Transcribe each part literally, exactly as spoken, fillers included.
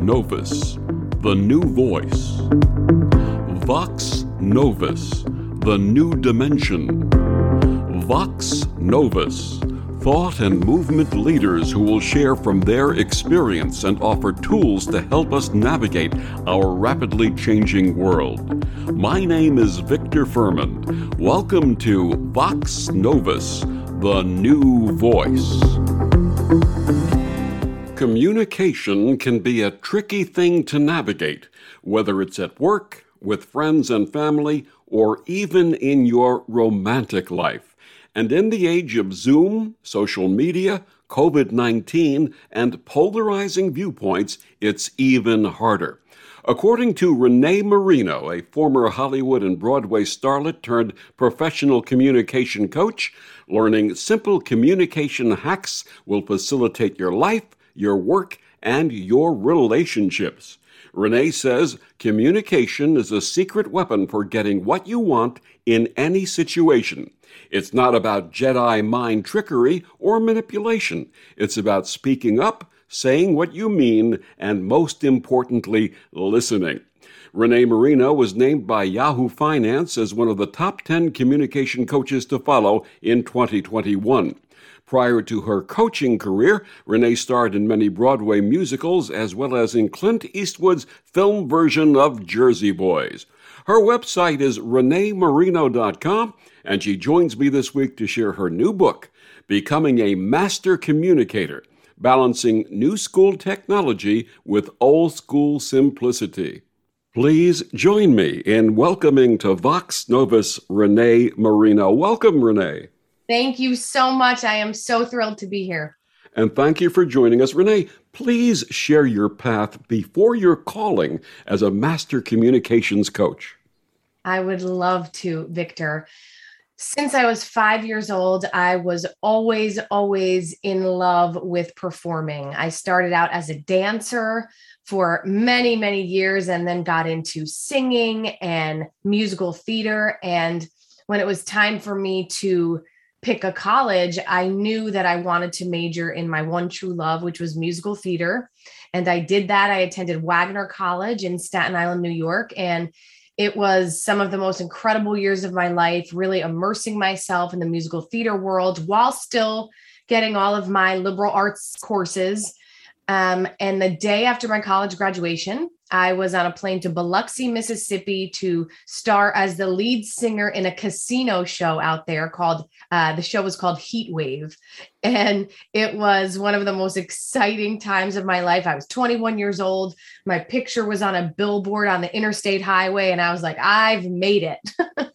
Novus, the new voice. Vox Novus, the new dimension. Vox Novus, thought and movement leaders who will share from their experience and offer tools to help us navigate our rapidly changing world. My name is Victor Furman. Welcome to Vox Novus, the new voice. Communication can be a tricky thing to navigate, whether it's at work, with friends and family, or even in your romantic life. And in the age of Zoom, social media, covid nineteen, and polarizing viewpoints, it's even harder. According to Renee Marino, a former Hollywood and Broadway starlet turned professional communication coach, learning simple communication hacks will facilitate your life, your work, and your relationships. Renee says communication is a secret weapon for getting what you want in any situation. It's not about Jedi mind trickery or manipulation. It's about speaking up, saying what you mean, and most importantly, listening. Renee Marino was named by Yahoo Finance as one of the top ten communication coaches to follow in twenty twenty-one. Prior to her coaching career, Renee starred in many Broadway musicals as well as in Clint Eastwood's film version of Jersey Boys. Her website is renee marino dot com, and she joins me this week to share her new book, Becoming a Master Communicator, Balancing New School Technology with Old School Simplicity. Please join me in welcoming to Vox Novus Renee Marino. Welcome, Renee. Thank you so much. I am so thrilled to be here. And thank you for joining us. Renee, please share your path before your calling as a master communications coach. I would love to, Victor. Since I was five years old, I was always, always in love with performing. I started out as a dancer for many, many years and then got into singing and musical theater. And when it was time for me to pick a college, I knew that I wanted to major in my one true love, which was musical theater. And I did that. I attended Wagner College in Staten Island, New York. And it was some of the most incredible years of my life, really immersing myself in the musical theater world while still getting all of my liberal arts courses. Um, and the day after my college graduation, I was on a plane to Biloxi, Mississippi to star as the lead singer in a casino show out there called, uh, the show was called Heat Wave. And it was one of the most exciting times of my life. I was twenty-one years old. My picture was on a billboard on the interstate highway. And I was like, I've made it.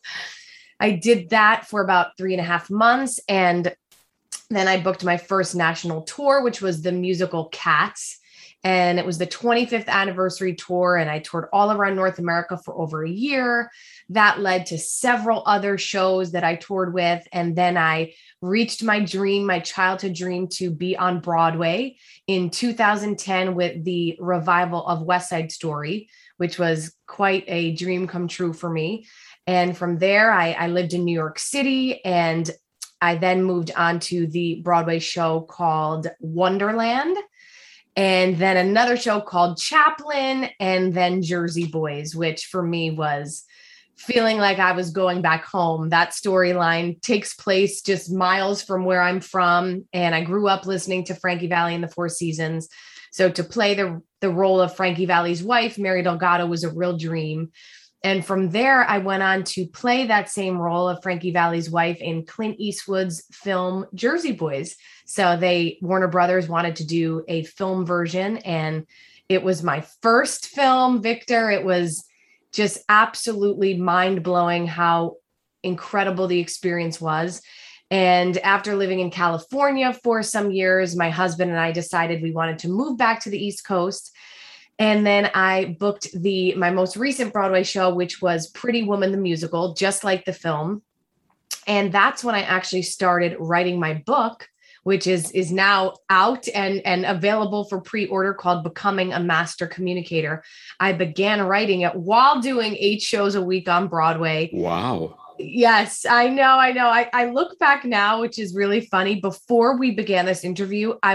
I did that for about three and a half months. And then I booked my first national tour, which was the musical Cats. And it was the twenty-fifth anniversary tour. And I toured all around North America for over a year. That led to several other shows that I toured with. And then I reached my dream, my childhood dream, to be on Broadway in two thousand ten with the revival of West Side Story, which was quite a dream come true for me. And from there, I, I lived in New York City, and I then moved on to the Broadway show called Wonderland, and then another show called Chaplin, and then Jersey Boys, which for me was feeling like I was going back home. That storyline takes place just miles from where I'm from, and I grew up listening to Frankie Valli and the Four Seasons. So to play the, the role of Frankie Valli's wife, Mary Delgado, was a real dream. And from there, I went on to play that same role of Frankie Valli's wife in Clint Eastwood's film Jersey Boys. So they, Warner Brothers, wanted to do a film version, and it was my first film, Victor. It was just absolutely mind-blowing how incredible the experience was. And after living in California for some years, my husband and I decided we wanted to move back to the East Coast. And then I booked the my most recent Broadway show, which was Pretty Woman the Musical, just like the film. And that's when I actually started writing my book, which is, is now out and, and available for pre-order, called Becoming a Master Communicator. I began writing it while doing eight shows a week on Broadway. Wow. Yes, I know. I know. I, I look back now, which is really funny. Before we began this interview, I was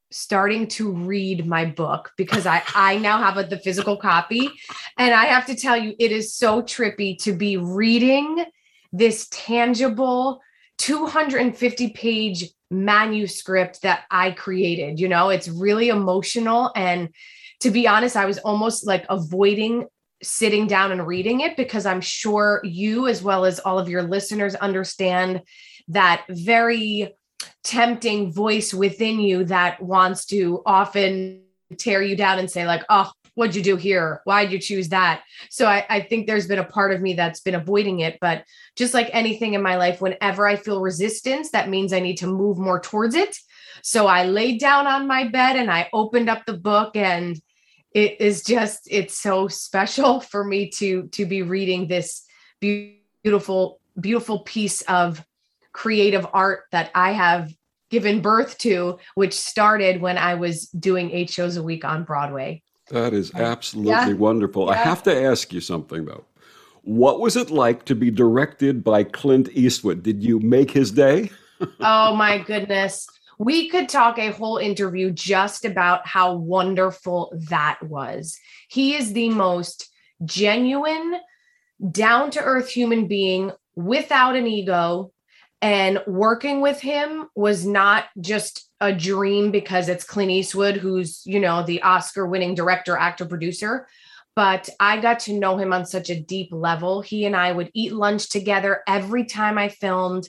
starting to read my book because I, I now have a, the physical copy. And I have to tell you, it is so trippy to be reading this tangible two hundred fifty page manuscript that I created. You know, it's really emotional. And to be honest, I was almost like avoiding sitting down and reading it because I'm sure you, as well as all of your listeners, understand that very tempting voice within you that wants to often tear you down and say like, oh, what'd you do here? Why'd you choose that? So I, I think there's been a part of me that's been avoiding it, but just like anything in my life, whenever I feel resistance, that means I need to move more towards it. So I laid down on my bed and I opened up the book, and it is just, it's so special for me to, to be reading this beautiful, beautiful piece of creative art that I have given birth to, which started when I was doing eight shows a week on Broadway. That is absolutely yeah. wonderful. Yeah. I have to ask you something, though. What was it like to be directed by Clint Eastwood? Did you make his day? Oh, my goodness. We could talk a whole interview just about how wonderful that was. He is the most genuine, down-to-earth human being without an ego. And working with him was not just a dream because it's Clint Eastwood, who's, you know, the Oscar-winning director, actor, producer. But I got to know him on such a deep level. He and I would eat lunch together every time I filmed.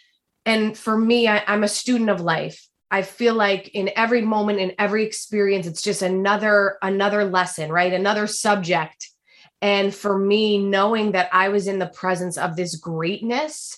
And for me, I, I'm a student of life. I feel like in every moment, in every experience, it's just another, another lesson, right? Another subject. And for me, knowing that I was in the presence of this greatness,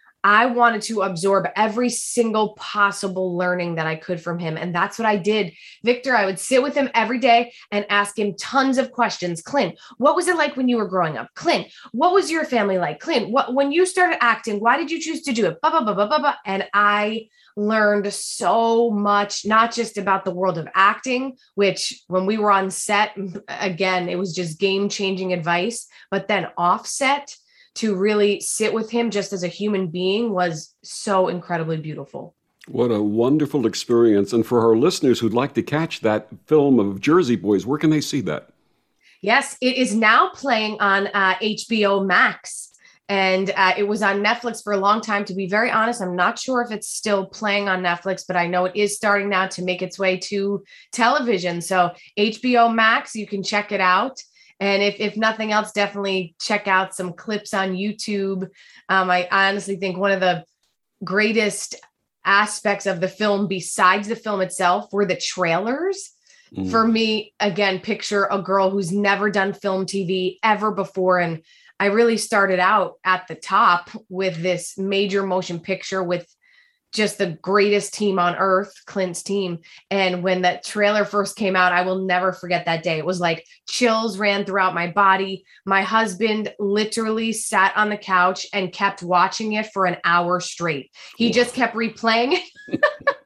I wanted to absorb every single possible learning that I could from him. And that's what I did. Victor, I would sit with him every day and ask him tons of questions. Clint, what was it like when you were growing up? Clint, what was your family like? Clint, what, when you started acting, why did you choose to do it? Blah, blah, blah, blah, blah, blah. And I learned so much, not just about the world of acting, which when we were on set, again, it was just game-changing advice, but then offset, to really sit with him just as a human being was so incredibly beautiful. What a wonderful experience. And for our listeners who'd like to catch that film of Jersey Boys, where can they see that? Yes, it is now playing on uh, H B O Max. And uh, it was on Netflix for a long time. To be very honest, I'm not sure if it's still playing on Netflix, but I know it is starting now to make its way to television. So H B O Max, you can check it out. And if, if nothing else, definitely check out some clips on YouTube. Um, I, I honestly think one of the greatest aspects of the film, besides the film itself, were the trailers. Mm. For me, again, picture a girl who's never done film T V ever before. And I really started out at the top with this major motion picture with just the greatest team on earth, Clint's team. And when that trailer first came out, I will never forget that day. It was like chills ran throughout my body. My husband literally sat on the couch and kept watching it for an hour straight. He Whoa. just kept replaying it.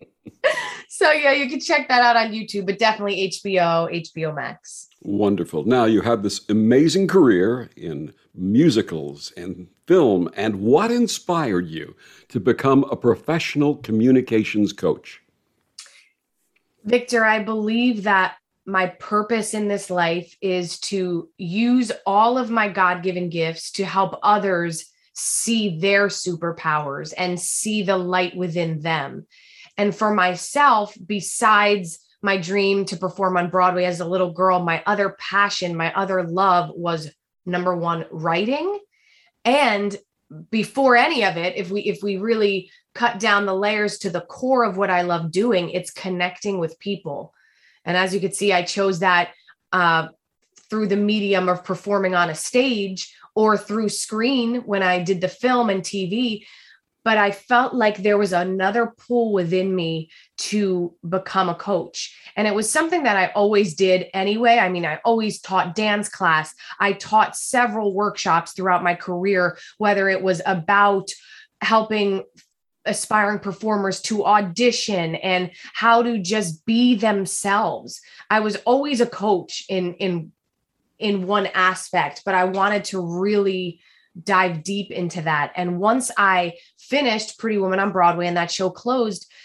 So yeah, you can check that out on YouTube, but definitely H B O, H B O Max. Wonderful. Now you have this amazing career in musicals and film. And what inspired you to become a professional communications coach? Victor, I believe that my purpose in this life is to use all of my God-given gifts to help others see their superpowers and see the light within them. And for myself, besides my dream to perform on Broadway as a little girl, my other passion, my other love was, number one, writing. And before any of it, if we if we really cut down the layers to the core of what I love doing, it's connecting with people. And as you can see, I chose that uh, through the medium of performing on a stage or through screen when I did the film and T V. But I felt like there was another pull within me to become a coach. And it was something that I always did anyway. I mean, I always taught dance class. I taught several workshops throughout my career, whether it was about helping aspiring performers to audition and how to just be themselves. I was always a coach in, in, in one aspect, but I wanted to really dive deep into that. And once I finished Pretty Woman on Broadway and that show closed,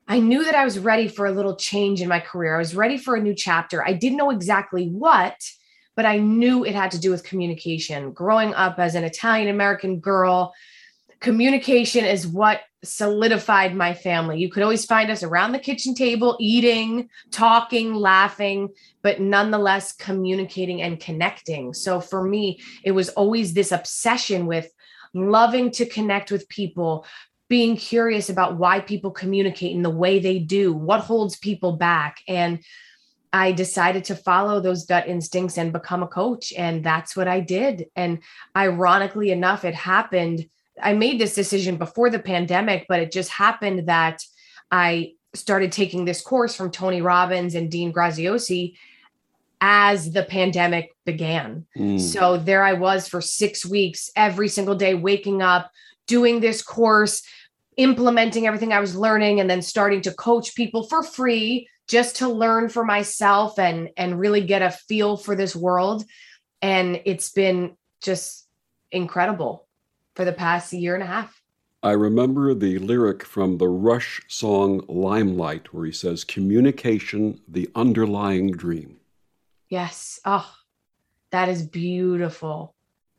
I knew that I was ready for a little change in my career. I was ready for a new chapter. I didn't know exactly what, but I knew it had to do with communication. Growing up as an Italian American girl, communication is what solidified my family. You could always find us around the kitchen table, eating, talking, laughing, but nonetheless communicating and connecting. So for me, it was always this obsession with loving to connect with people, being curious about why people communicate in the way they do, what holds people back. And I decided to follow those gut instincts and become a coach. And that's what I did. And ironically enough, it happened. I made this decision before the pandemic, but it just happened that I started taking this course from Tony Robbins and Dean Graziosi as the pandemic began. Mm. So there I was for six weeks, every single day, waking up, doing this course, implementing everything I was learning, and then starting to coach people for free just to learn for myself and, and really get a feel for this world. And it's been just incredible for the past year and a half. I remember the lyric from the Rush song Limelight, where he says, communication, the underlying dream. Yes. Oh, that is beautiful.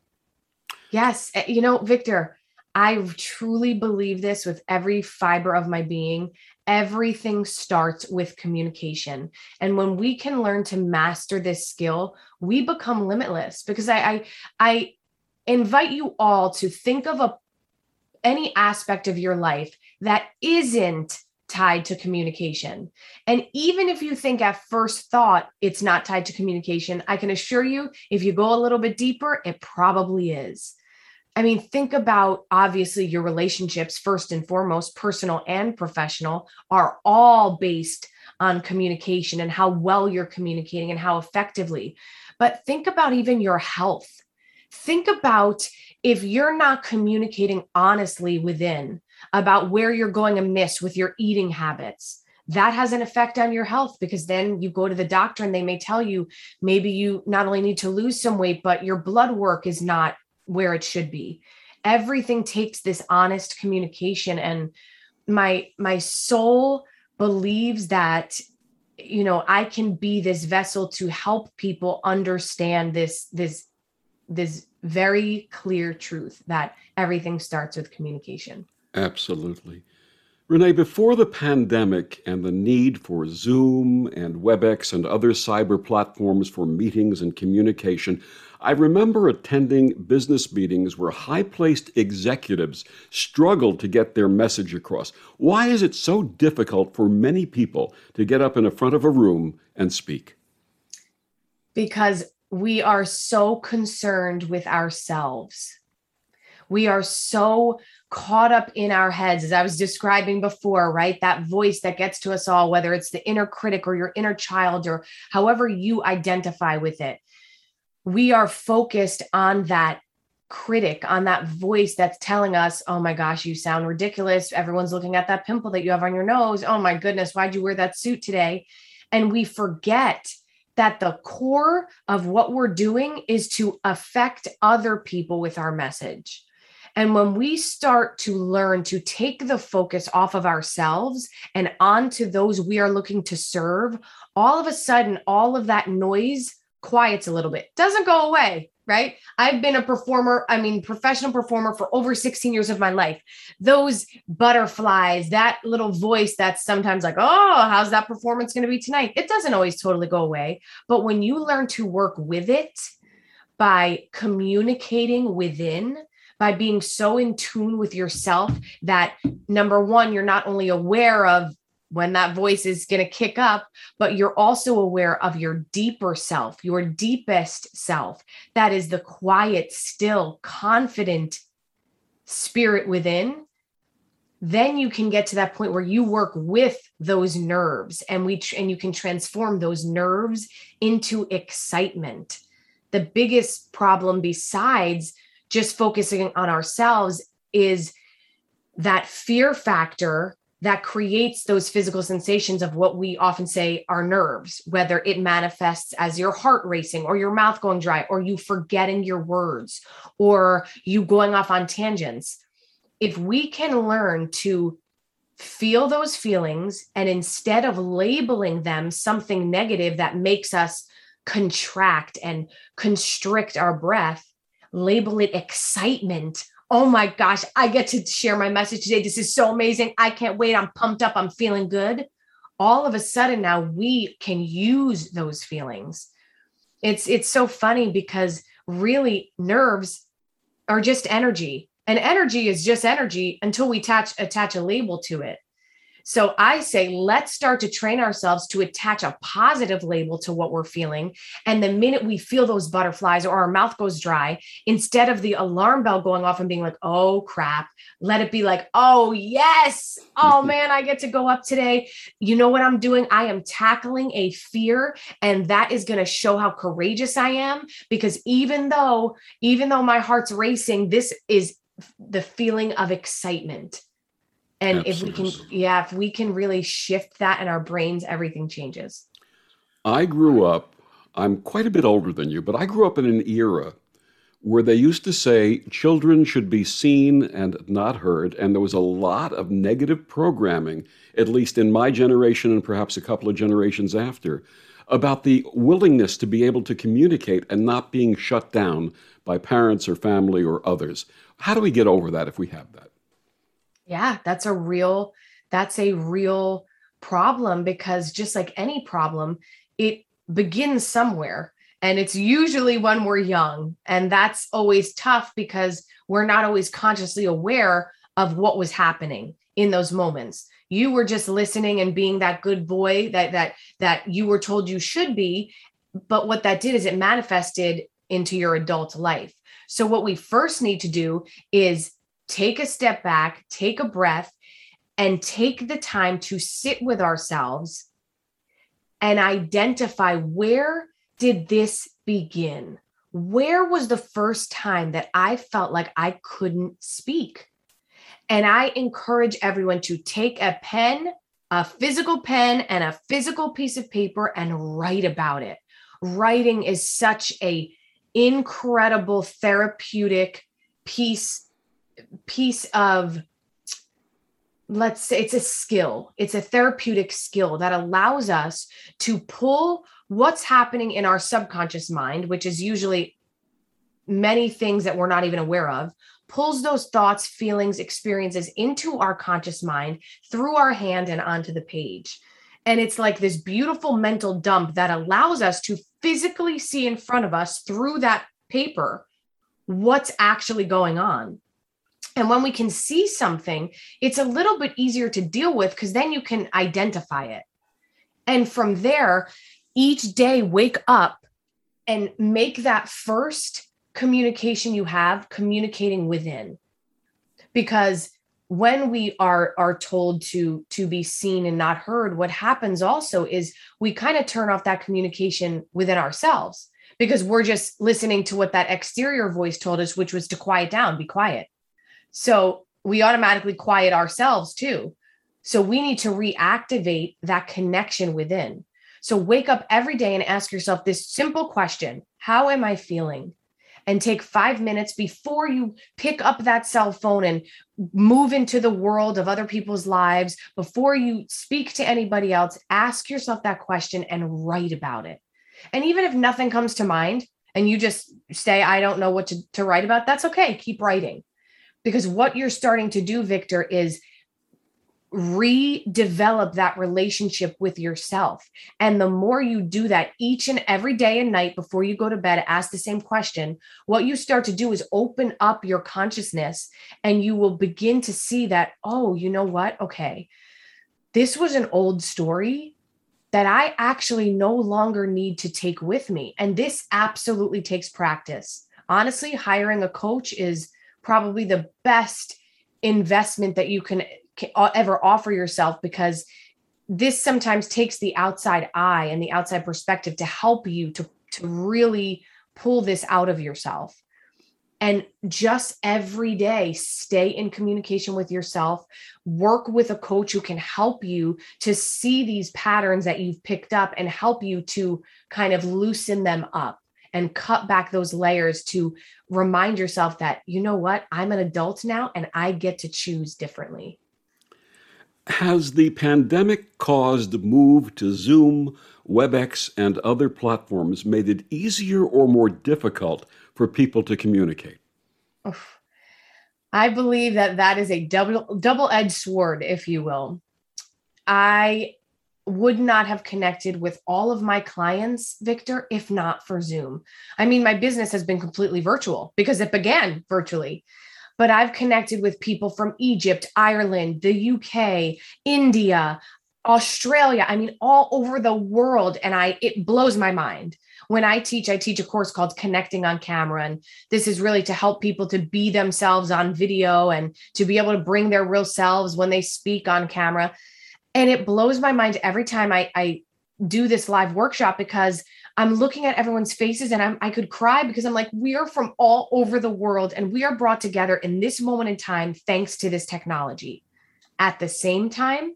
Yes. You know, Victor, I truly believe this with every fiber of my being. Everything starts with communication. And when we can learn to master this skill, we become limitless. Because I, I, I invite you all to think of a any aspect of your life that isn't tied to communication. And even if you think at first thought it's not tied to communication, I can assure you, if you go a little bit deeper, it probably is. I mean, think about, obviously, your relationships, first and foremost, personal and professional, are all based on communication and how well you're communicating and how effectively. But think about even your health. Think about if you're not communicating honestly within about where you're going amiss with your eating habits. That has an effect on your health, because then you go to the doctor and they may tell you maybe you not only need to lose some weight, but your blood work is not where it should be. Everything takes this honest communication. And my, my soul believes that, you know, I can be this vessel to help people understand this, this, this very clear truth that everything starts with communication. Absolutely. Renee, before the pandemic and the need for Zoom and WebEx and other cyber platforms for meetings and communication, I remember attending business meetings where high-placed executives struggled to get their message across. Why is it so difficult for many people to get up in the front of a room and speak? Because we are so concerned with ourselves. We are so caught up in our heads, as I was describing before, right? That voice that gets to us all, whether it's the inner critic or your inner child or however you identify with it. We are focused on that critic, on that voice that's telling us, oh my gosh, you sound ridiculous. Everyone's looking at that pimple that you have on your nose. Oh my goodness, why'd you wear that suit today? And we forget that the core of what we're doing is to affect other people with our message. And when we start to learn to take the focus off of ourselves and onto those we are looking to serve, all of a sudden, all of that noise quiets a little bit. Doesn't go away, right? I've been a performer, I mean, professional performer for over sixteen years of my life. Those butterflies, that little voice that's sometimes like, oh, how's that performance going to be tonight? It doesn't always totally go away. But when you learn to work with it by communicating within, by being so in tune with yourself that, number one, you're not only aware of when that voice is going to kick up, but you're also aware of your deeper self, your deepest self. That is the quiet, still, confident spirit within. Then you can get to that point where you work with those nerves, and we and you can transform those nerves into excitement. The biggest problem, besides just focusing on ourselves, is that fear factor that creates those physical sensations of what we often say are nerves, whether it manifests as your heart racing or your mouth going dry or you forgetting your words or you going off on tangents. If we can learn to feel those feelings, and instead of labeling them something negative that makes us contract and constrict our breath, label it excitement. Oh my gosh, I get to share my message today. This is so amazing. I can't wait. I'm pumped up. I'm feeling good. All of a sudden now we can use those feelings. It's it's so funny because really nerves are just energy, and energy is just energy until we attach attach a label to it. So I say, let's start to train ourselves to attach a positive label to what we're feeling. And the minute we feel those butterflies or our mouth goes dry, instead of the alarm bell going off and being like, oh crap, let it be like, oh yes, oh man, I get to go up today. You know what I'm doing? I am tackling a fear, and that is going to show how courageous I am, because even though, even though my heart's racing, this is the feeling of excitement. And Absolutely. if we can, yeah, if we can really shift that in our brains, everything changes. I grew up, I'm quite a bit older than you, but I grew up in an era where they used to say children should be seen and not heard. And there was a lot of negative programming, at least in my generation and perhaps a couple of generations after, about the willingness to be able to communicate and not being shut down by parents or family or others. How do we get over that if we have that? Yeah, that's a real, that's a real problem, because just like any problem, it begins somewhere, and it's usually when we're young. And that's always tough because we're not always consciously aware of what was happening in those moments. You were just listening and being that good boy that, that, that you were told you should be. But what that did is it manifested into your adult life. So what we first need to do is take a step back, take a breath, and take the time to sit with ourselves and identify, where did this begin? Where was the first time that I felt like I couldn't speak? And I encourage everyone to take a pen, a physical pen, and a physical piece of paper and write about it. Writing is such a incredible therapeutic piece piece of, let's say, it's a skill. It's a therapeutic skill that allows us to pull what's happening in our subconscious mind, which is usually many things that we're not even aware of, pulls those thoughts, feelings, experiences into our conscious mind through our hand and onto the page. And it's like this beautiful mental dump that allows us to physically see in front of us through that paper what's actually going on. And when we can see something, it's a little bit easier to deal with, because then you can identify it. And from there, each day, wake up and make that first communication you have communicating within. Because when we are, are told to, to be seen and not heard, what happens also is we kind of turn off that communication within ourselves, because we're just listening to what that exterior voice told us, which was to quiet down, be quiet. So we automatically quiet ourselves too. So we need to reactivate that connection within. So wake up every day and ask yourself this simple question: how am I feeling? And take five minutes before you pick up that cell phone and move into the world of other people's lives. Before you speak to anybody else, ask yourself that question and write about it. And even if nothing comes to mind and you just say, I don't know what to, to write about, that's okay. Keep writing. Because what you're starting to do, Victor, is redevelop that relationship with yourself. And the more you do that each and every day and night before you go to bed, ask the same question. What you start to do is open up your consciousness, and you will begin to see that, oh, you know what? Okay, this was an old story that I actually no longer need to take with me. And this absolutely takes practice. Honestly, hiring a coach is probably the best investment that you can, can ever offer yourself, because this sometimes takes the outside eye and the outside perspective to help you to, to really pull this out of yourself. And just every day, stay in communication with yourself, work with a coach who can help you to see these patterns that you've picked up and help you to kind of loosen them up and cut back those layers, to remind yourself that, you know what, I'm an adult now and I get to choose differently. Has the pandemic caused the move to Zoom, WebEx, and other platforms made it easier or more difficult for people to communicate? Oof. I believe that that is a double double-edged sword, if you will. I would not have connected with all of my clients, Victor, if not for Zoom. I mean, my business has been completely virtual because it began virtually, but I've connected with people from Egypt, Ireland, the U K, India, Australia. I mean, all over the world. And I, it blows my mind. When I teach, I teach a course called Connecting on Camera. And this is really to help people to be themselves on video and to be able to bring their real selves when they speak on camera. And it blows my mind every time I, I do this live workshop because I'm looking at everyone's faces and I'm, I could cry because I'm like, we are from all over the world and we are brought together in this moment in time, thanks to this technology. At the same time,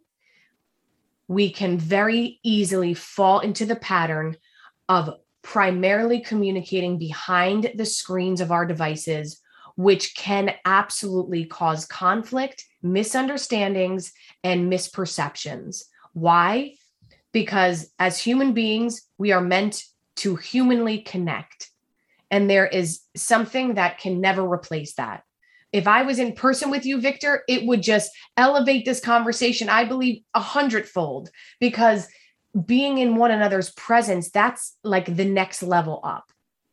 we can very easily fall into the pattern of primarily communicating behind the screens of our devices, which can absolutely cause conflict, misunderstandings, and misperceptions. Why? Because as human beings, we are meant to humanly connect. And there is something that can never replace that. If I was in person with you, Victor, it would just elevate this conversation, I believe, a hundredfold, because being in one another's presence, that's like the next level up.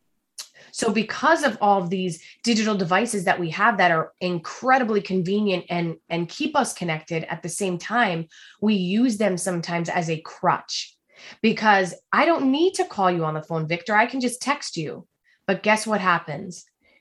So because of all of these digital devices that we have that are incredibly convenient and, and keep us connected at the same time, we use them sometimes as a crutch because I don't need to call you on the phone, Victor. I can just text you. But guess what happens?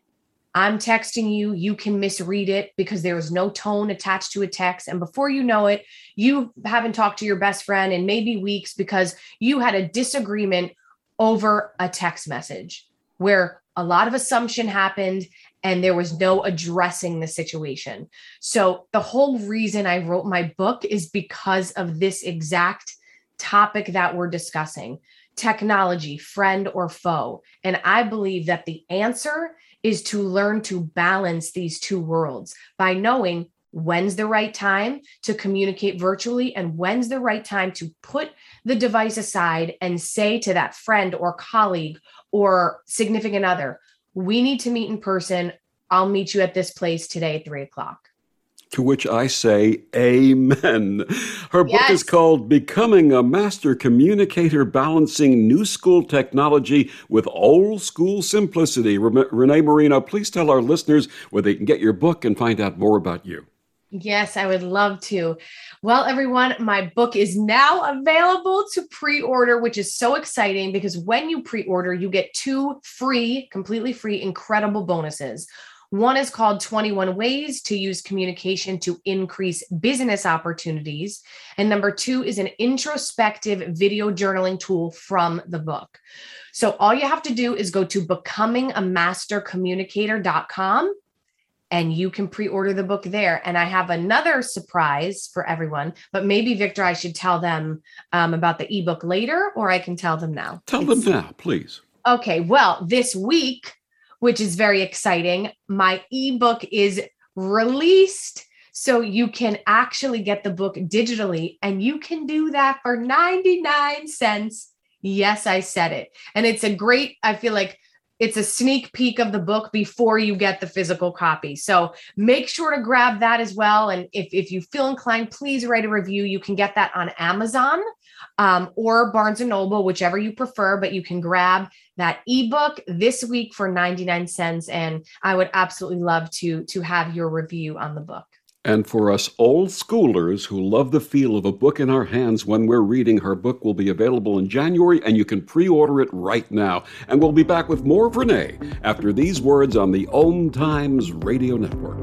I'm texting you, you can misread it because there is no tone attached to a text. And before you know it, you haven't talked to your best friend in maybe weeks because you had a disagreement over a text message where a lot of assumption happened and there was no addressing the situation. So the whole reason I wrote my book is because of this exact topic that we're discussing, technology, friend or foe. And I believe that the answer is to learn to balance these two worlds by knowing when's the right time to communicate virtually and when's the right time to put the device aside and say to that friend or colleague or significant other, we need to meet in person. I'll meet you at this place today at three o'clock. To which I say, amen. Her book Yes. is called Becoming a Master Communicator, Balancing New School Technology with Old School Simplicity. Re- Renee Marino, please tell our listeners where they can get your book and find out more about you. Yes, I would love to. Well, everyone, my book is now available to pre-order, which is so exciting because when you pre-order, you get two free, completely free, incredible bonuses. One is called twenty-one Ways to Use Communication to Increase Business Opportunities. And number two is an introspective video journaling tool from the book. So all you have to do is go to becoming a master communicator dot com and you can pre-order the book there. And I have another surprise for everyone, but maybe, Victor, I should tell them um, about the ebook later, or I can tell them now. Tell It's, them now, please. Okay, well, this week, which is very exciting, my ebook is released. So you can actually get the book digitally, and you can do that for ninety-nine cents. Yes, I said it. And it's a great, I feel like it's a sneak peek of the book before you get the physical copy. So make sure to grab that as well. And if, if you feel inclined, please write a review. You can get that on Amazon um, or Barnes and Noble, whichever you prefer, but you can grab that ebook this week for ninety-nine cents. And I would absolutely love to, to have your review on the book. And for us old schoolers who love the feel of a book in our hands when we're reading, her book will be available in January, and you can pre-order it right now. And we'll be back with more of Renee after these words on the Om Times Radio Network.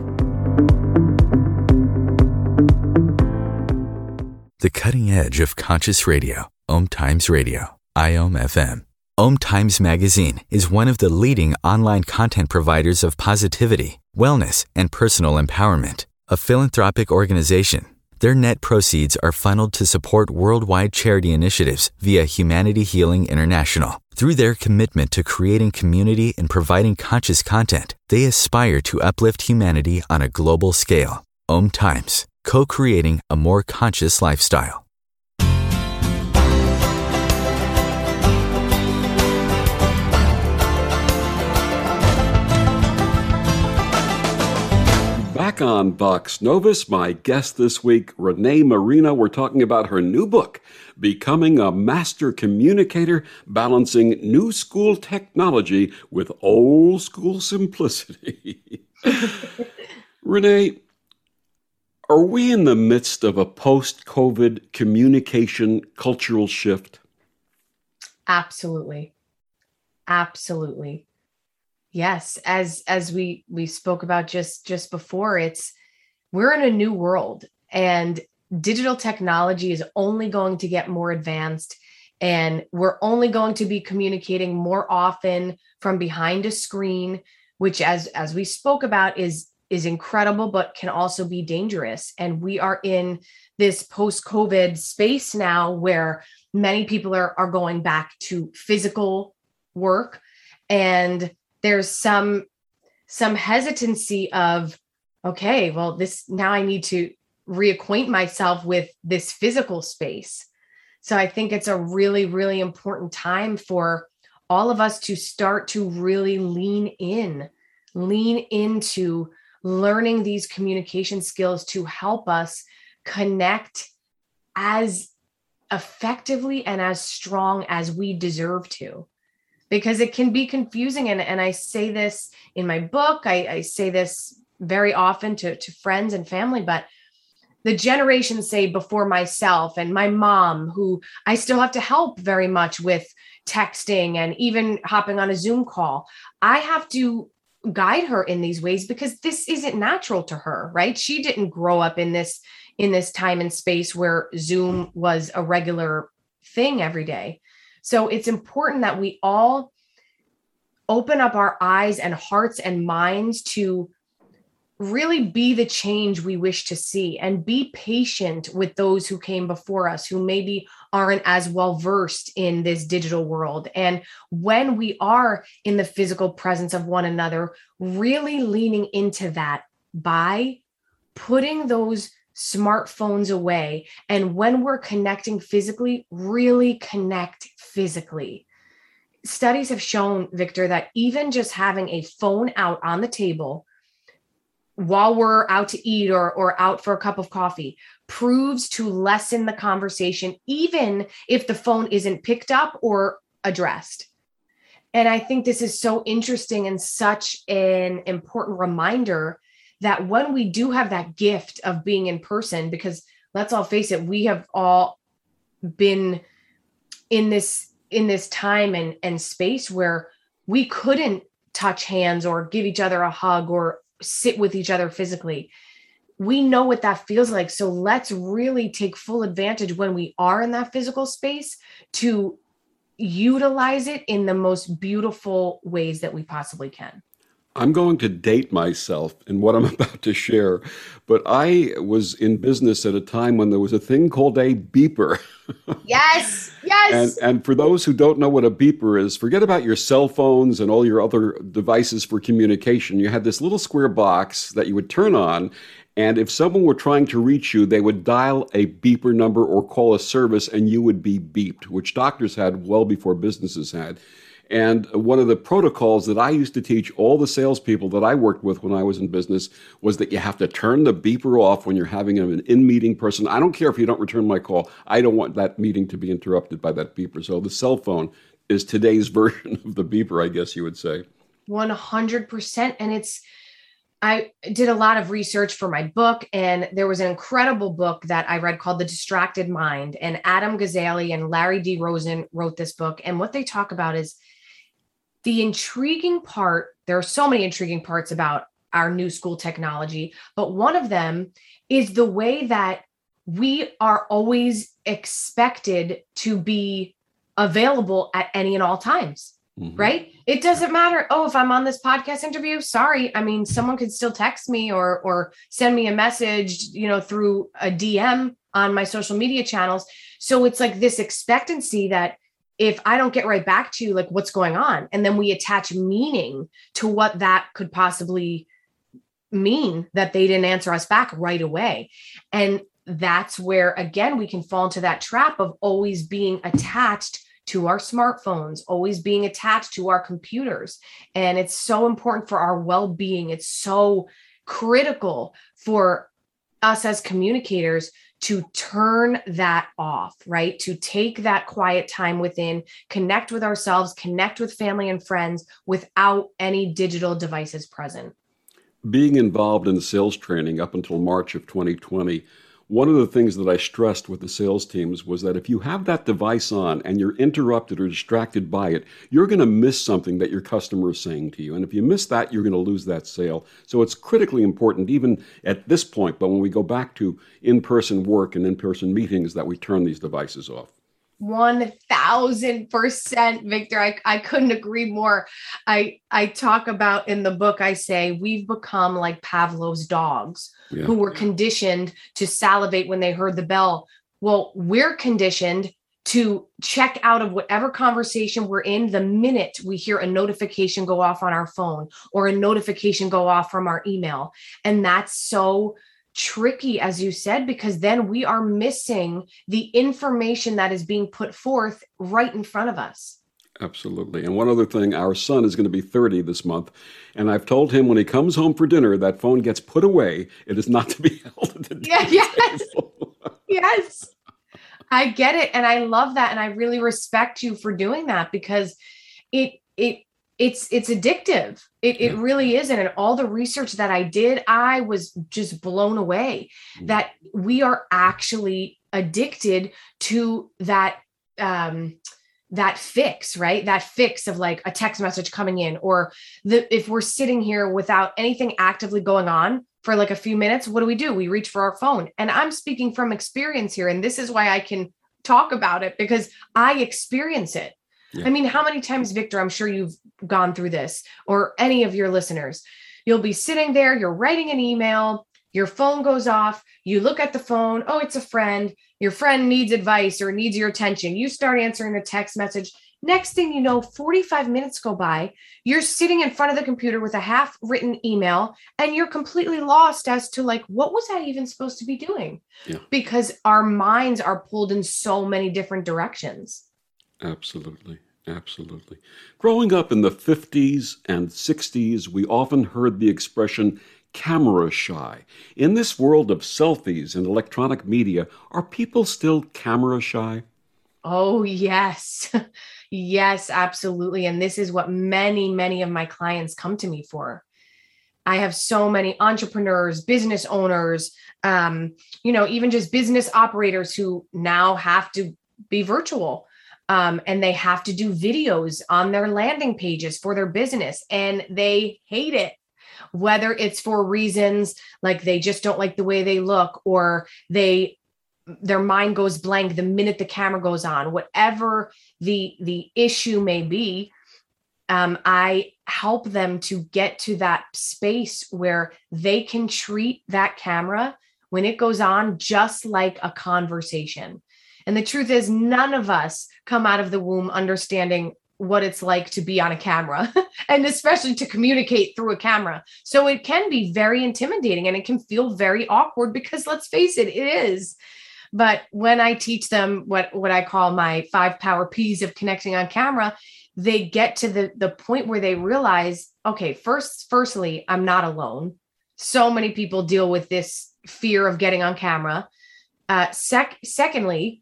The cutting edge of conscious radio, Om Times Radio, I O M F M. Om Times Magazine is one of the leading online content providers of positivity, wellness, and personal empowerment. A philanthropic organization, their net proceeds are funneled to support worldwide charity initiatives via Humanity Healing International. Through their commitment to creating community and providing conscious content, they aspire to uplift humanity on a global scale. Om Times, co-creating a more conscious lifestyle. Back on Vox Novus, my guest this week, Renee Marino. We're talking about her new book, Becoming a Master Communicator, Balancing New School Technology with Old School Simplicity. Renee, are we in the midst of a post-COVID communication cultural shift? Absolutely. Absolutely. Yes, as as we we spoke about just just before, it's we're in a new world, and digital technology is only going to get more advanced, and we're only going to be communicating more often from behind a screen, which as as we spoke about is is incredible, but can also be dangerous. And we are in this post-COVID space now where many people are are going back to physical work, and there's some some hesitancy of, okay, well, this now I need to reacquaint myself with this physical space. So I think it's a really, really important time for all of us to start to really lean in, lean into learning these communication skills to help us connect as effectively and as strong as we deserve to. Because it can be confusing. And, and I say this in my book, I, I say this very often to, to friends and family, but the generations, say before myself and my mom, who I still have to help very much with texting and even hopping on a Zoom call, I have to guide her in these ways because this isn't natural to her, right? She didn't grow up in this, in this time and space where Zoom was a regular thing every day. So it's important that we all open up our eyes and hearts and minds to really be the change we wish to see, and be patient with those who came before us, who maybe aren't as well versed in this digital world. And when we are in the physical presence of one another, really leaning into that by putting those smartphones away. And when we're connecting physically, really connect physically. Studies have shown, Victor, that even just having a phone out on the table while we're out to eat or, or out for a cup of coffee proves to lessen the conversation, even if the phone isn't picked up or addressed. And I think this is so interesting and such an important reminder that when we do have that gift of being in person, because let's all face it, we have all been in this in this time and, and space where we couldn't touch hands or give each other a hug or sit with each other physically. We know what that feels like. So let's really take full advantage when we are in that physical space to utilize it in the most beautiful ways that we possibly can. I'm going to date myself in what I'm about to share, but I was in business at a time when there was a thing called a beeper. Yes, yes. And, and for those who don't know what a beeper is, forget about your cell phones and all your other devices for communication. You had this little square box that you would turn on, and if someone were trying to reach you, they would dial a beeper number or call a service, and you would be beeped, which doctors had well before businesses had. And one of the protocols that I used to teach all the salespeople that I worked with when I was in business was that you have to turn the beeper off when you're having an in-meeting person. I don't care if you don't return my call. I don't want that meeting to be interrupted by that beeper. So the cell phone is today's version of the beeper, I guess you would say. one hundred percent. And it's, I did a lot of research for my book, and there was an incredible book that I read called The Distracted Mind. And Adam Gazzaley and Larry D. Rosen wrote this book. And what they talk about is the intriguing part. There are so many intriguing parts about our new school technology, but one of them is the way that we are always expected to be available at any and all times, mm-hmm. right? It doesn't matter. Oh, if I'm on this podcast interview, sorry. I mean, someone could still text me or, or send me a message, you know, through a D M on my social media channels. So it's like this expectancy that if I don't get right back to you, like, what's going on? And then we attach meaning to what that could possibly mean that they didn't answer us back right away. And that's where, again, we can fall into that trap of always being attached to our smartphones, always being attached to our computers. And it's so important for our well-being. It's so critical for us as communicators to turn that off, right? To take that quiet time within, connect with ourselves, connect with family and friends without any digital devices present. Being involved in sales training up until March of twenty twenty, one of the things that I stressed with the sales teams was that if you have that device on and you're interrupted or distracted by it, you're going to miss something that your customer is saying to you. And if you miss that, you're going to lose that sale. So it's critically important, even at this point, but when we go back to in-person work and in-person meetings, that we turn these devices off. one thousand percent, Victor. I, I couldn't agree more. I, I talk about in the book, I say, we've become like Pavlov's dogs yeah. who were conditioned to salivate when they heard the bell. Well, we're conditioned to check out of whatever conversation we're in the minute we hear a notification go off on our phone or a notification go off from our email. And that's so tricky, as you said, because then we are missing the information that is being put forth right in front of us. Absolutely. And one other thing, our son is going to be thirty this month, and I've told him when he comes home for dinner, that phone gets put away. It is not to be held at the dinner yeah, yes. table. Yes. I get it. And I love that. And I really respect you for doing that, because it, it, It's it's addictive. It it really is. And all the research that I did, I was just blown away that we are actually addicted to that um, that fix, right? That fix of like a text message coming in, or the if we're sitting here without anything actively going on for like a few minutes, what do we do? We reach for our phone. And I'm speaking from experience here. And this is why I can talk about it, because I experience it. Yeah. I mean, how many times, Victor, I'm sure you've gone through this, or any of your listeners, you'll be sitting there, you're writing an email, your phone goes off, you look at the phone, oh, it's a friend, your friend needs advice or needs your attention. You start answering the text message. Next thing you know, forty-five minutes go by, you're sitting in front of the computer with a half written email, and you're completely lost as to like, what was I even supposed to be doing? Yeah. Because our minds are pulled in so many different directions. Absolutely. Absolutely. Growing up in the fifties and sixties, we often heard the expression camera shy. In this world of selfies and electronic media, are people still camera shy? Oh, yes. Yes, absolutely. And this is what many, many of my clients come to me for. I have so many entrepreneurs, business owners, um, you know, even just business operators who now have to be virtual. Um, and they have to do videos on their landing pages for their business, and they hate it, whether it's for reasons like they just don't like the way they look, or they their mind goes blank the minute the camera goes on, whatever the the issue may be. Um, I help them to get to that space where they can treat that camera when it goes on just like a conversation. And the truth is, none of us come out of the womb understanding what it's like to be on a camera, and especially to communicate through a camera. So it can be very intimidating, and it can feel very awkward, because let's face it, it is. But when I teach them what, what I call my five power P's of connecting on camera, they get to the, the point where they realize, okay, first, firstly, I'm not alone. So many people deal with this fear of getting on camera. Uh, sec- secondly,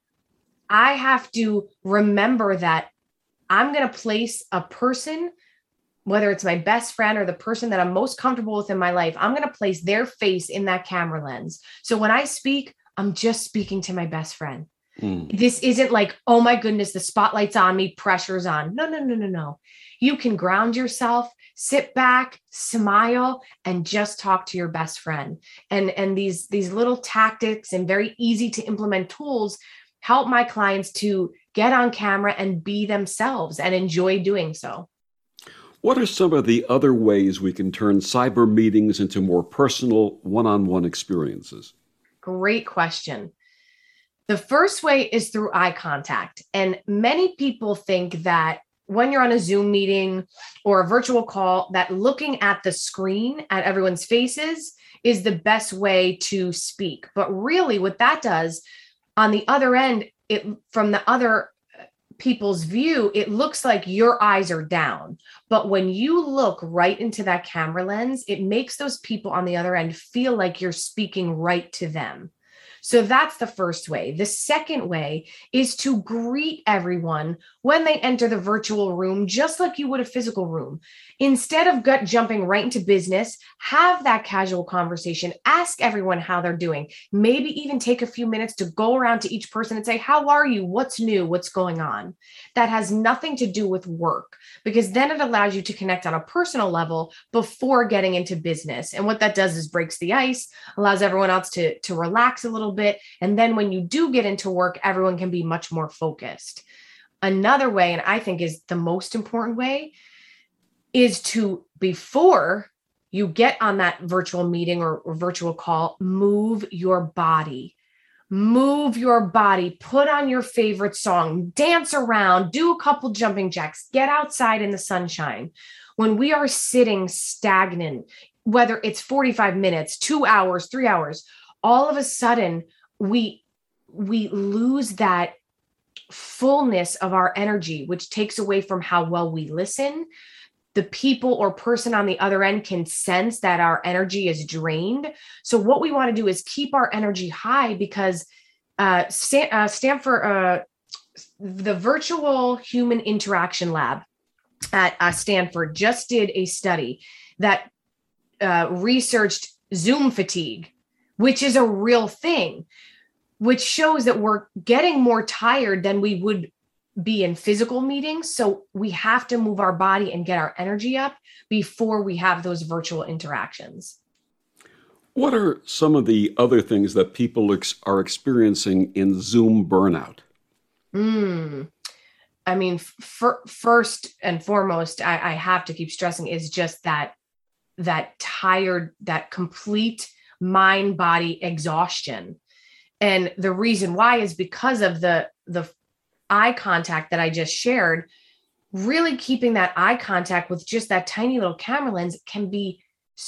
I have to remember that I'm going to place a person, whether it's my best friend or the person that I'm most comfortable with in my life, I'm going to place their face in that camera lens. So when I speak, I'm just speaking to my best friend. Mm. This isn't like, oh my goodness, the spotlight's on me, pressure's on. No, no, no, no, no. You can ground yourself, sit back, smile, and just talk to your best friend. And, and these, these little tactics and very easy to implement tools help my clients to get on camera and be themselves and enjoy doing so. What are some of the other ways we can turn cyber meetings into more personal, one-on-one experiences? Great question. The first way is through eye contact. And many people think that when you're on a Zoom meeting or a virtual call, that looking at the screen at everyone's faces is the best way to speak. But really what that does on the other end, it from the other people's view, it looks like your eyes are down. But when you look right into that camera lens, it makes those people on the other end feel like you're speaking right to them. So that's the first way. The second way is to greet everyone when they enter the virtual room, just like you would a physical room. Instead of gut jumping right into business, have that casual conversation. Ask everyone how they're doing. Maybe even take a few minutes to go around to each person and say, how are you? What's new? What's going on? That has nothing to do with work, because then it allows you to connect on a personal level before getting into business. And what that does is breaks the ice, allows everyone else to, to relax a little bit. And then when you do get into work, everyone can be much more focused. Another way, and I think is the most important way, is to, before you get on that virtual meeting or, or virtual call, move your body. Move your body, put on your favorite song, dance around, do a couple jumping jacks, get outside in the sunshine. When we are sitting stagnant, whether it's forty-five minutes, two hours, three hours, all of a sudden we, we lose that fullness of our energy, which takes away from how well we listen. The people or person on the other end can sense that our energy is drained. So what we want to do is keep our energy high, because uh, Stan- uh, Stanford, uh, the Virtual Human Interaction Lab at uh, Stanford just did a study that uh, researched Zoom fatigue, which is a real thing, which shows that we're getting more tired than we would be in physical meetings. So we have to move our body and get our energy up before we have those virtual interactions. What are some of the other things that people ex- are experiencing in Zoom burnout? Mm. I mean, f- first and foremost, I, I have to keep stressing is just that, that tired, that complete mind body exhaustion. And the reason why is because of the, the eye contact that I just shared. Really keeping that eye contact with just that tiny little camera lens can be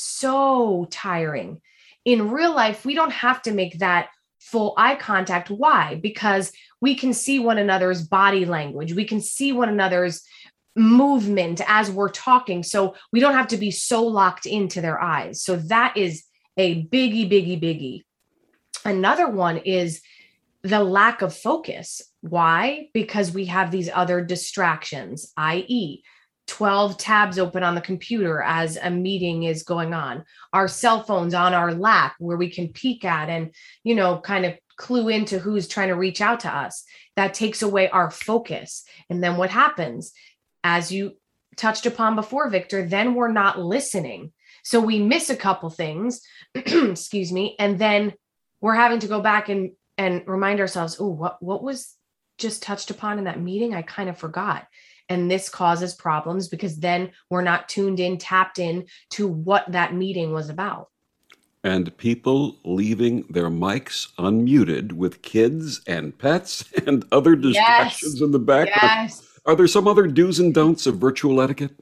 so tiring. In real life, we don't have to make that full eye contact. Why? Because we can see one another's body language. We can see one another's movement as we're talking. So we don't have to be so locked into their eyes. So that is a biggie, biggie, biggie. Another one is the lack of focus. Why? Because we have these other distractions, that is twelve tabs open on the computer as a meeting is going on, our cell phones on our lap where we can peek at and, you know, kind of clue into who's trying to reach out to us. That takes away our focus. And then what happens, as you touched upon before, Victor, then we're not listening. So we miss a couple things, excuse me, and then we're having to go back and and remind ourselves, oh, what, what was just touched upon in that meeting? I kind of forgot. And this causes problems because then we're not tuned in, tapped in to what that meeting was about. And people leaving their mics unmuted with kids and pets and other distractions Yes. in the background. Yes. Are there some other do's and don'ts of virtual etiquette?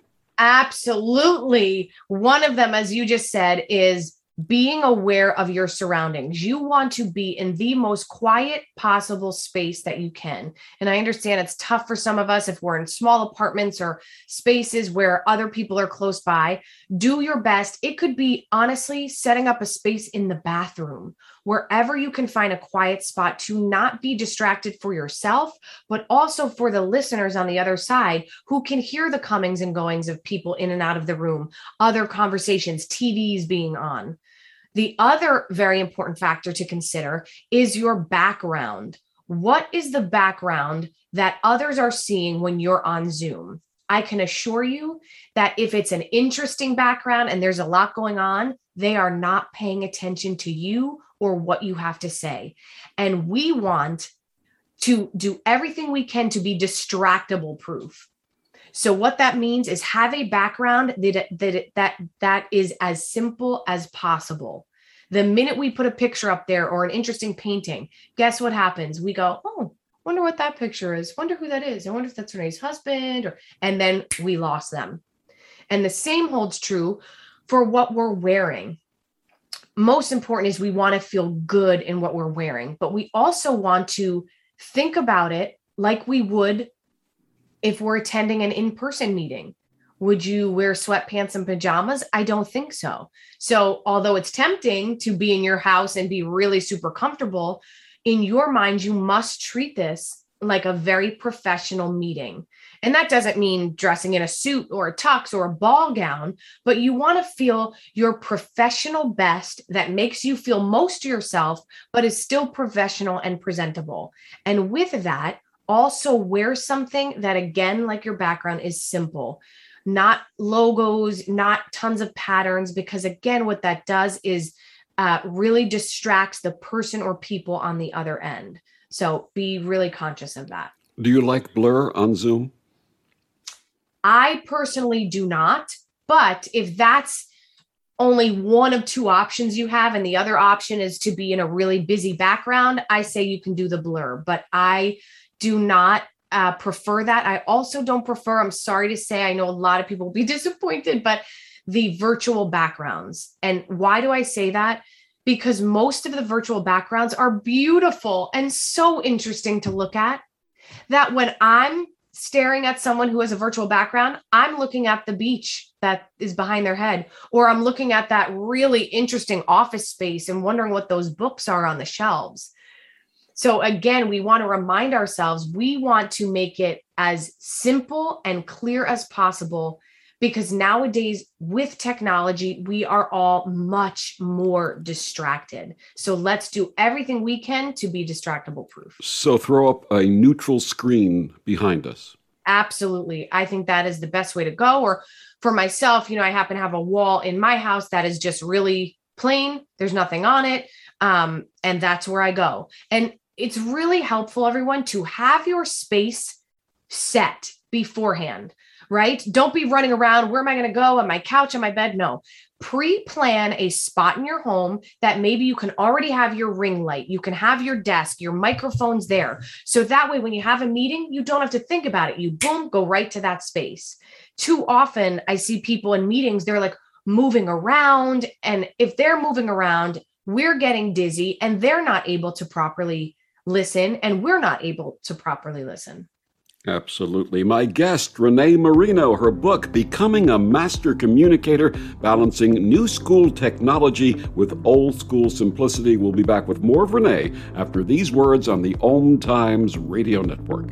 Absolutely. One of them, as you just said, is being aware of your surroundings. You want to be in the most quiet possible space that you can. And I understand it's tough for some of us if we're in small apartments or spaces where other people are close by. Do your best. It could be honestly setting up a space in the bathroom, wherever you can find a quiet spot to not be distracted for yourself, but also for the listeners on the other side who can hear the comings and goings of people in and out of the room, other conversations, T Vs being on. The other very important factor to consider is your background. What is the background that others are seeing when you're on Zoom? I can assure you that if it's an interesting background and there's a lot going on, they are not paying attention to you or what you have to say. And we want to do everything we can to be distractible proof. So what that means is have a background that, that, that, that is as simple as possible. The minute we put a picture up there or an interesting painting, guess what happens? We go, oh, wonder what that picture is. Wonder who that is. I wonder if that's Renee's husband, or, and then we lost them. And the same holds true for what we're wearing. Most important is we want to feel good in what we're wearing, but we also want to think about it like we would if we're attending an in-person meeting. Would you wear sweatpants and pajamas? I don't think so. So although it's tempting to be in your house and be really super comfortable, in your mind, you must treat this like a very professional meeting. And that doesn't mean dressing in a suit or a tux or a ball gown, but you want to feel your professional best that makes you feel most yourself, but is still professional and presentable. And with that, also wear something that, again, like your background, is simple. Not logos, not tons of patterns, because again, what that does is uh, really distracts the person or people on the other end. So be really conscious of that. Do you like blur on Zoom? I personally do not, but if that's only one of two options you have, and the other option is to be in a really busy background, I say you can do the blur, but I do not Uh, prefer that. I also don't prefer, I'm sorry to say, I know a lot of people will be disappointed, but the virtual backgrounds. And why do I say that? Because most of the virtual backgrounds are beautiful and so interesting to look at, that when I'm staring at someone who has a virtual background, I'm looking at the beach that is behind their head, or I'm looking at that really interesting office space and wondering what those books are on the shelves. So again, we want to remind ourselves, we want to make it as simple and clear as possible, because nowadays with technology, we are all much more distracted. So let's do everything we can to be distractible proof. So throw up a neutral screen behind us. Absolutely. I think that is the best way to go. Or for myself, you know, I happen to have a wall in my house that is just really plain. There's nothing on it. Um, and that's where I go. And it's really helpful, everyone, to have your space set beforehand, right? Don't be running around. Where am I going to go? On my couch, on my bed? No. Pre-plan a spot in your home that maybe you can already have your ring light. You can have your desk, your microphone's there. So that way, when you have a meeting, you don't have to think about it. You boom, go right to that space. Too often I see people in meetings, they're like moving around. And if they're moving around, we're getting dizzy and they're not able to properly listen, and we're not able to properly listen. Absolutely. My guest, Renee Marino, her book, Becoming a Master Communicator, Balancing New School Technology with Old School Simplicity. We'll be back with more of Renee after these words on the Om Times Radio Network.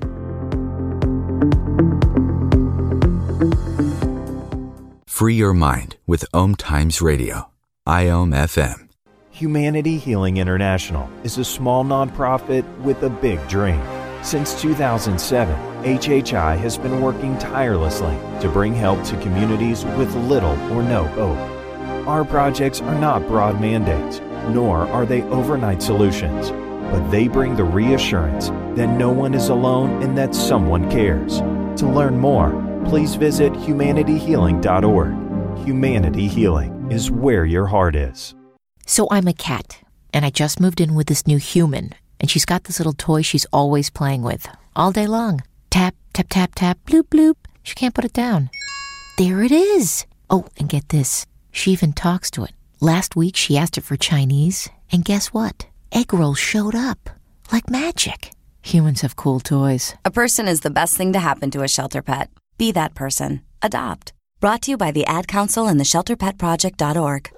Free your mind with Om Times Radio, I O M F M. Humanity Healing International is a small nonprofit with a big dream. Since two thousand seven, H H I has been working tirelessly to bring help to communities with little or no hope. Our projects are not broad mandates, nor are they overnight solutions, but they bring the reassurance that no one is alone and that someone cares. To learn more, please visit humanity healing dot org. Humanity Healing is where your heart is. So I'm a cat, and I just moved in with this new human, and she's got this little toy she's always playing with, all day long. Tap, tap, tap, tap, bloop, bloop. She can't put it down. There it is. Oh, and get this. She even talks to it. Last week, she asked it for Chinese, and guess what? Egg rolls showed up. Like magic. Humans have cool toys. A person is the best thing to happen to a shelter pet. Be that person. Adopt. Brought to you by the Ad Council and the shelter pet project dot org.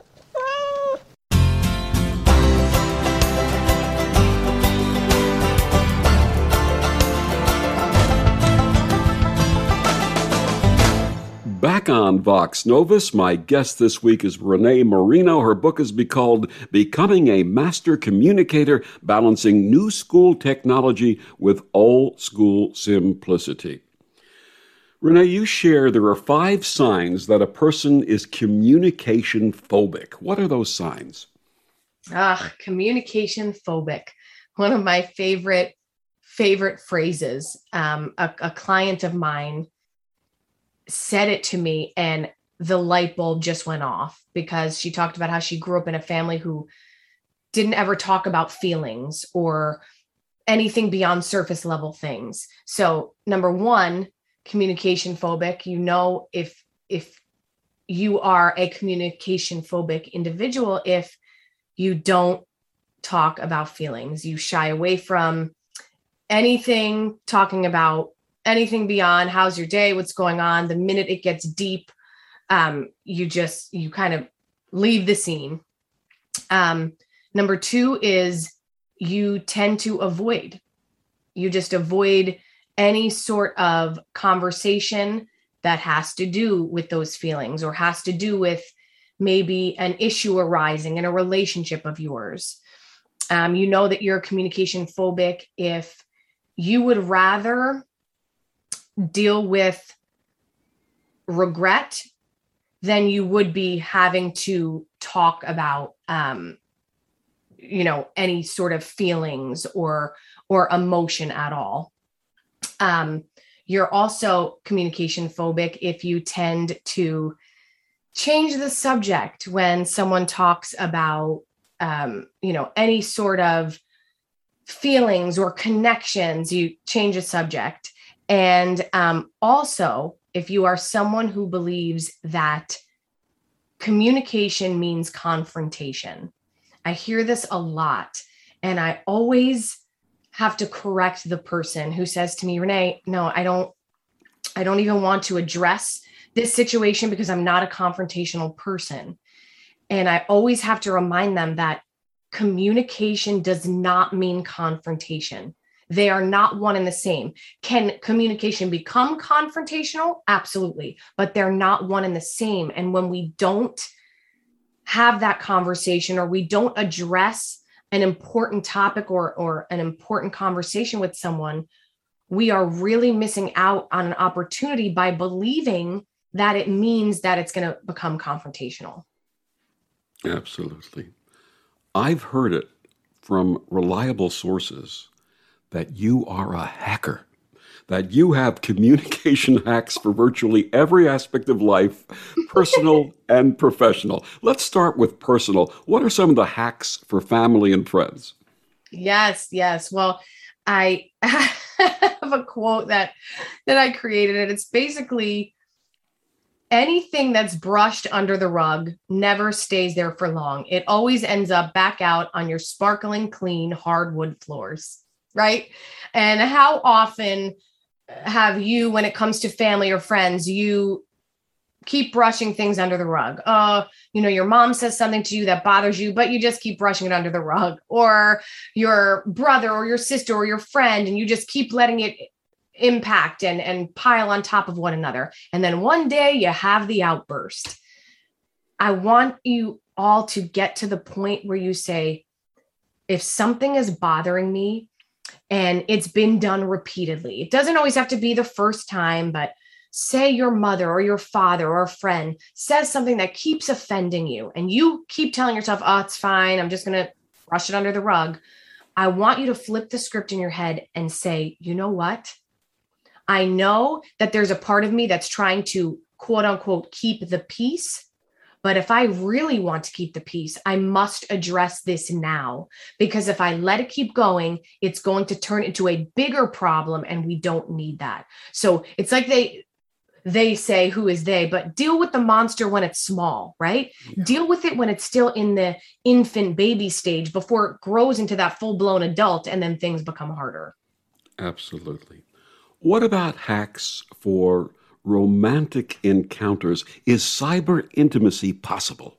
Back on Vox Novus, my guest this week is Renee Marino. Her book is called Becoming a Master Communicator, Balancing New School Technology with Old School Simplicity. Renee, you share there are five signs that a person is communication phobic. What are those signs? Ah, communication phobic. One of my favorite, favorite phrases. Um, a, a client of mine said it to me and the light bulb just went off, because she talked about how she grew up in a family who didn't ever talk about feelings or anything beyond surface level things. So number one, communication phobic, you know, if, if you are a communication phobic individual, if you don't talk about feelings, you shy away from anything, talking about anything beyond how's your day, what's going on. The minute it gets deep, um, you just, you kind of leave the scene. Um, number two is you tend to avoid, you just avoid any sort of conversation that has to do with those feelings or has to do with maybe an issue arising in a relationship of yours. Um, you know that you're communication phobic if you would rather deal with regret than you would be having to talk about, um, you know, any sort of feelings or, or emotion at all. Um, you're also communication phobic if you tend to change the subject when someone talks about, um, you know, any sort of feelings or connections, you change a subject. And um, also, if you are someone who believes that communication means confrontation, I hear this a lot, and I always have to correct the person who says to me, Renee, no, I don't, I don't even want to address this situation because I'm not a confrontational person. And I always have to remind them that communication does not mean confrontation. They are not one and the same. Can communication become confrontational? Absolutely. But they're not one and the same. And when we don't have that conversation or we don't address an important topic or, or an important conversation with someone, we are really missing out on an opportunity by believing that it means that it's going to become confrontational. Absolutely. I've heard it from reliable sources that you are a hacker, that you have communication hacks for virtually every aspect of life, personal and professional. Let's start with personal. What are some of the hacks for family and friends? Yes, yes. Well, I have a quote that, that I created, and it's basically anything that's brushed under the rug never stays there for long. It always ends up back out on your sparkling clean hardwood floors, right? And how often have you, when it comes to family or friends, you keep brushing things under the rug? Uh, you know, your mom says something to you that bothers you, but you just keep brushing it under the rug, or your brother or your sister or your friend, and you just keep letting it impact and, and pile on top of one another. And then one day you have the outburst. I want you all to get to the point where you say, if something is bothering me and it's been done repeatedly, it doesn't always have to be the first time, but say your mother or your father or a friend says something that keeps offending you and you keep telling yourself, oh, it's fine, I'm just going to brush it under the rug. I want you to flip the script in your head and say, you know what? I know that there's a part of me that's trying to quote unquote keep the peace, but if I really want to keep the peace, I must address this now, because if I let it keep going, it's going to turn into a bigger problem, and we don't need that. So it's like they they say, who is they, but deal with the monster when it's small, right? Yeah. Deal with it when it's still in the infant baby stage before it grows into that full-blown adult, and then things become harder. Absolutely. What about hacks for romantic encounters? Is cyber intimacy possible?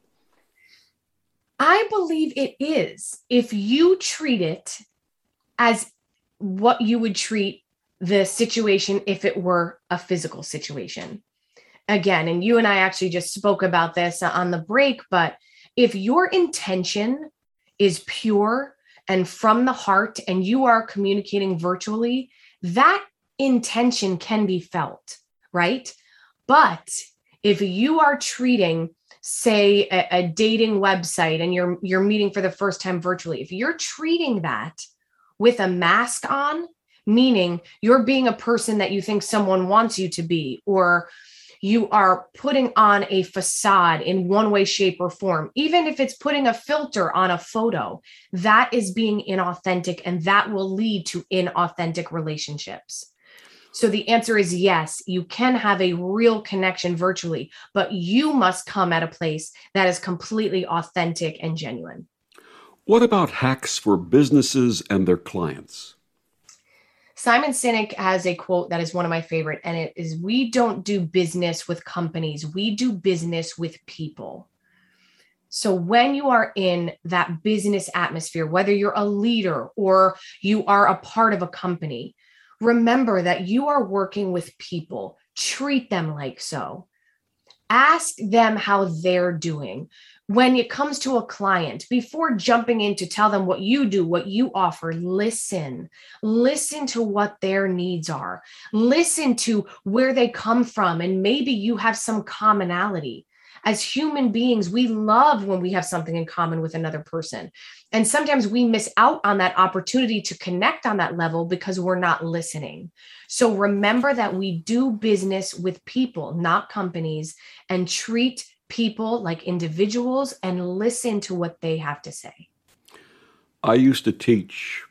I believe it is, if you treat it as what you would treat the situation if it were a physical situation. Again, and you and I actually just spoke about this on the break, but if your intention is pure and from the heart and you are communicating virtually, that intention can be felt, right? But if you are treating, say, a, a dating website and you're you're meeting for the first time virtually, if you're treating that with a mask on, meaning you're being a person that you think someone wants you to be, or you are putting on a facade in one way, shape, or form, even if it's putting a filter on a photo, that is being inauthentic, and that will lead to inauthentic relationships. So the answer is yes, you can have a real connection virtually, but you must come at a place that is completely authentic and genuine. What about hacks for businesses and their clients? Simon Sinek has a quote that is one of my favorite, and it is, "We don't do business with companies, we do business with people." So when you are in that business atmosphere, whether you're a leader or you are a part of a company, remember that you are working with people. Treat them like so. Ask them how they're doing. When it comes to a client, before jumping in to tell them what you do, what you offer, listen. Listen to what their needs are. Listen to where they come from, and maybe you have some commonality. As human beings, we love when we have something in common with another person. And sometimes we miss out on that opportunity to connect on that level because we're not listening. So remember that we do business with people, not companies, and treat people like individuals and listen to what they have to say. I used to teach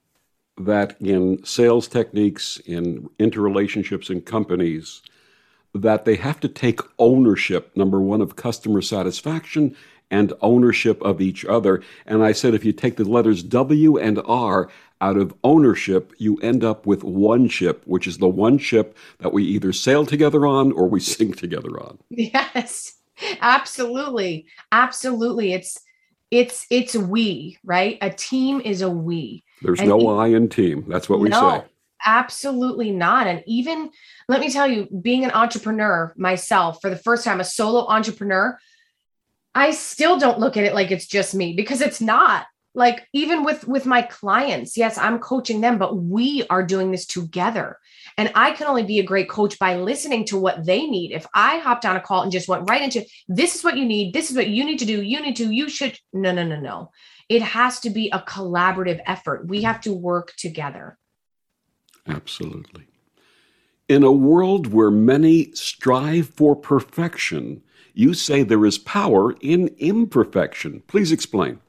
that in sales techniques, in interrelationships in companies, that they have to take ownership, number one, of customer satisfaction and ownership of each other. And I said, if you take the letters W and R out of ownership, you end up with one ship, which is the one ship that we either sail together on or we sink together on. Yes, absolutely. Absolutely. It's, it's, it's we, right? A team is a we. There's and no e- I in team. That's what we no. say. Absolutely not. And even, let me tell you, being an entrepreneur myself, for the first time, a solo entrepreneur, I still don't look at it like it's just me, because it's not. Like, even with, with my clients, yes, I'm coaching them, but we are doing this together. And I can only be a great coach by listening to what they need. If I hopped on a call and just went right into, this is what you need, this is what you need to do, you need to, you should, no, no, no, no. It has to be a collaborative effort. We have to work together. Absolutely. In a world where many strive for perfection, you say there is power in imperfection. Please explain.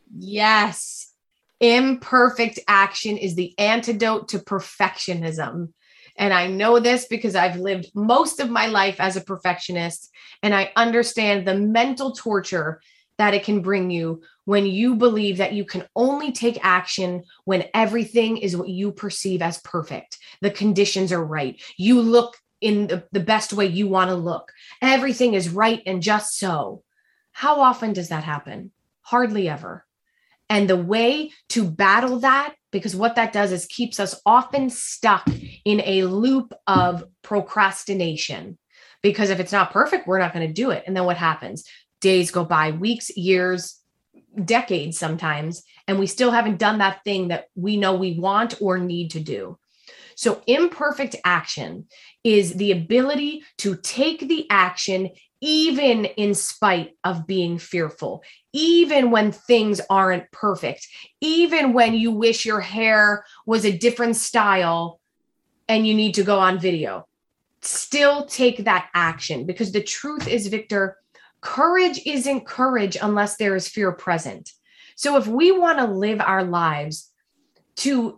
Yes. Imperfect action is the antidote to perfectionism. And I know this because I've lived most of my life as a perfectionist, and I understand the mental torture that it can bring you when you believe that you can only take action when everything is what you perceive as perfect. The conditions are right. You look in the, the best way you want to look. Everything is right and just so. How often does that happen? Hardly ever. And the way to battle that, because what that does is keeps us often stuck in a loop of procrastination. Because if it's not perfect, we're not going to do it. And then what happens? Days go by, weeks, years, decades sometimes, and we still haven't done that thing that we know we want or need to do. So imperfect action is the ability to take the action even in spite of being fearful, even when things aren't perfect, even when you wish your hair was a different style and you need to go on video. Still take that action, because the truth is, Victor, courage isn't courage unless there is fear present. So if we want to live our lives to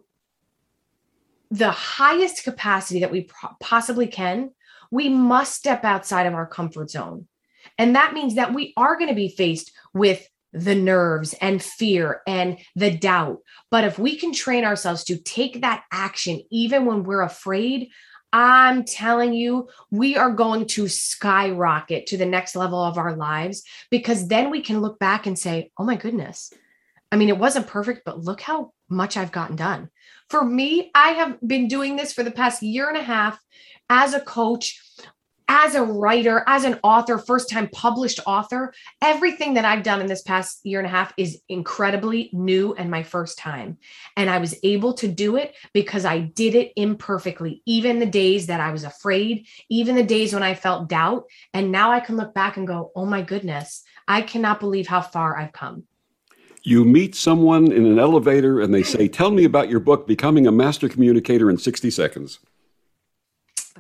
the highest capacity that we possibly can, we must step outside of our comfort zone. And that means that we are going to be faced with the nerves and fear and the doubt. But if we can train ourselves to take that action, even when we're afraid, I'm telling you, we are going to skyrocket to the next level of our lives, because then we can look back and say, oh my goodness, I mean, it wasn't perfect, but look how much I've gotten done. For me, I have been doing this for the past year and a half as a coach, as a writer, as an author, first time published author. Everything that I've done in this past year and a half is incredibly new and my first time. And I was able to do it because I did it imperfectly, even the days that I was afraid, even the days when I felt doubt. And now I can look back and go, oh my goodness, I cannot believe how far I've come. You meet someone in an elevator and they say, tell me about your book, Becoming a Master Communicator in sixty seconds.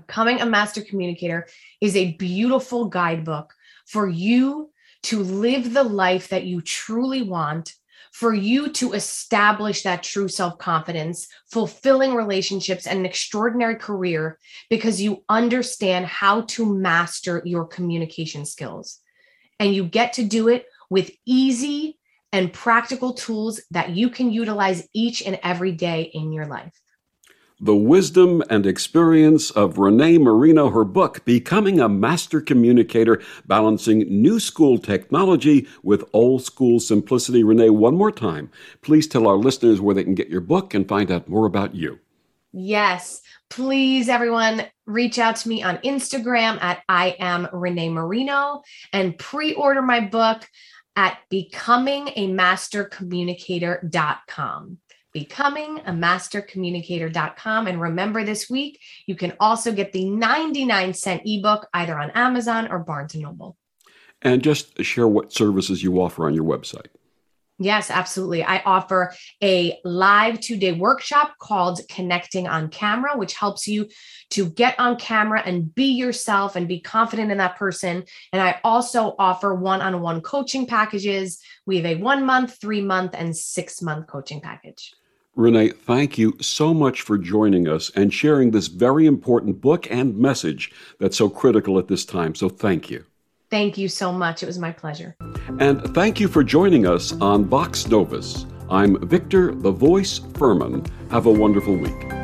Becoming a Master Communicator is a beautiful guidebook for you to live the life that you truly want, for you to establish that true self-confidence, fulfilling relationships, and an extraordinary career because you understand how to master your communication skills. And you get to do it with easy and practical tools that you can utilize each and every day in your life. The wisdom and experience of Renee Marino, her book, Becoming a Master Communicator, Balancing New School Technology with Old School Simplicity. Renee, one more time, please tell our listeners where they can get your book and find out more about you. Yes, please, everyone, reach out to me on Instagram at I am Renee Marino and pre-order my book at becoming a master communicator dot com. becoming a master communicator dot com. And remember, this week, you can also get the ninety-nine cent ebook either on Amazon or Barnes and Noble. And just share what services you offer on your website. Yes, absolutely. I offer a live two-day workshop called Connecting on Camera, which helps you to get on camera and be yourself and be confident in that person. And I also offer one-on-one coaching packages. We have a one-month, three-month, and six-month coaching package. Renee, thank you so much for joining us and sharing this very important book and message that's so critical at this time. So thank you. Thank you so much. It was my pleasure. And thank you for joining us on Vox Novus. I'm Victor the Voice Furman. Have a wonderful week.